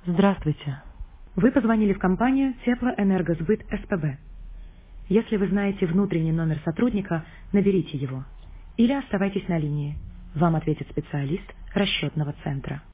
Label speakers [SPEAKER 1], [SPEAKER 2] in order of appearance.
[SPEAKER 1] Здравствуйте. Вы позвонили в компанию Теплоэнергосбыт СПБ. Если вы знаете внутренний номер сотрудника, наберите его. Или оставайтесь на линии. Вам ответит специалист расчетного центра.